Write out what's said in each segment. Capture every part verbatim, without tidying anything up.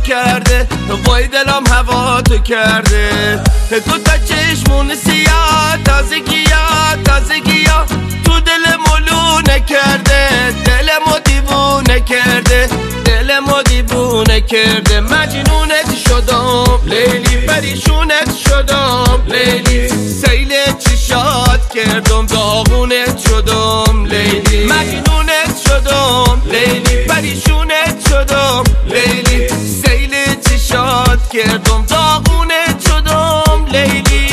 کرده، وای دلم هوا تو کرده. تو تا چشمون سیاه، تازگی‌ها تازگی‌ها تو دل ملونه کرده، دلمو دیوونه کرده، دلمو دیوونه کرده. مجنونت شدم لیلی، پریشونت شدم لیلی، سیل چشات کردم داغونت شدم لیلی. مجنونت شدم لیلی، پریشونت شدم لیلی، سیل چشات کردم داغونت شدم لیلی.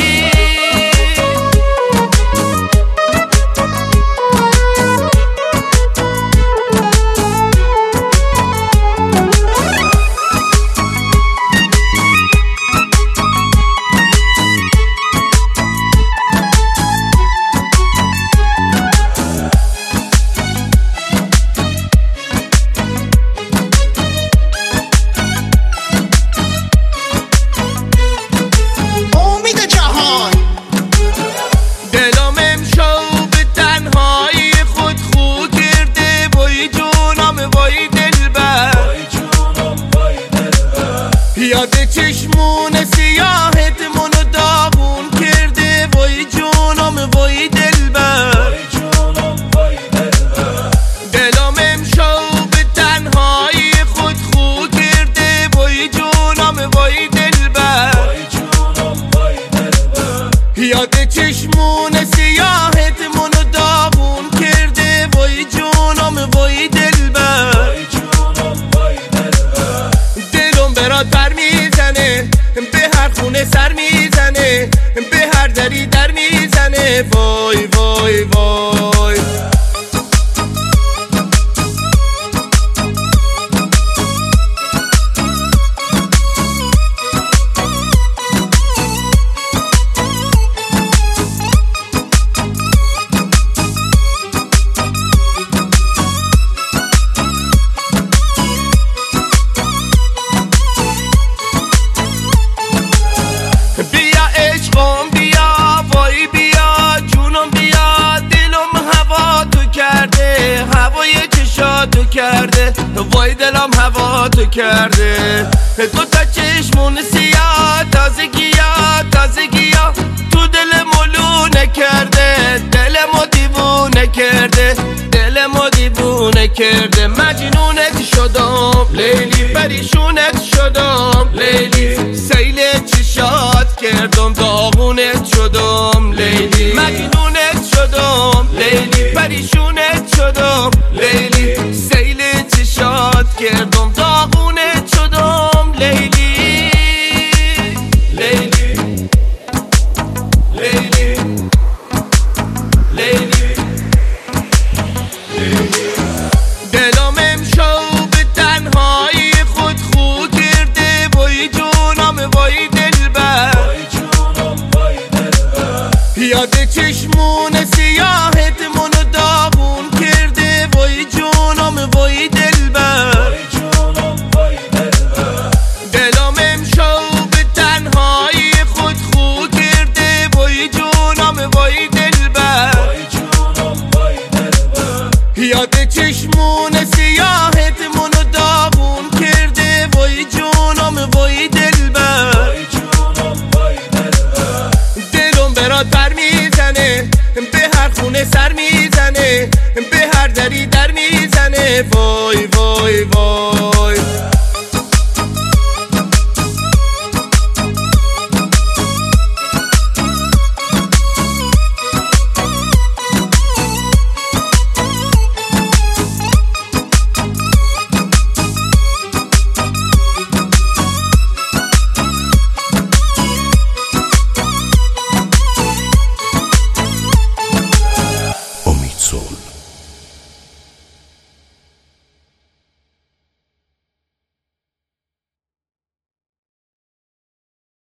یاد چشمون سیاهت منو داغون کرده، وای جونم وای دلبر، دلم امشب به تنهایی خود خو کرده، وای جونم وای دلبر. یاد چشمون سیاهت منو داغون کرده، وای جونم وای دلبر. پر میزنه به هر خونه سر میزنه، به هر دری در میزنه، وای وای وای. بیا عشقم بیا، وای بیا جونم بیا، دلم هوا تو کرده، هوای چشاتو کرده، وای دلم هوا تو کرده. تو تا چشمون سیاه، تازگی‌ها تازگی‌ها تو دل ملونه کرده، دلمو دیوونه کرده، دلمو دیوونه کرده. مجنونت شدم لیلی، پریشونت شدم لیلی، سیل چشات کردم داغونت شدم لیلی. مجنونت شدم لیلی، پریشونت شدم لیلی، سیل چشات کردم داغونت شدم لیلی. لیلی لیلی لیلی لیلی. دلم امشب به تنهایی خود خو کرده، وای جونم وای دلبر، یاد چشمون سیاهت منو داغون کرده، وای جونم وای دلبر. دلم امشب به تنهایی خود خو کرده، وای جونم وای دلبر. یاد چشمون سیاهت منو داغون کرده، وای جونم وای دلبر. دلم برات پر میزنه به هر خونه سر میزنه، به هر دری در میزنه، وای وای وای.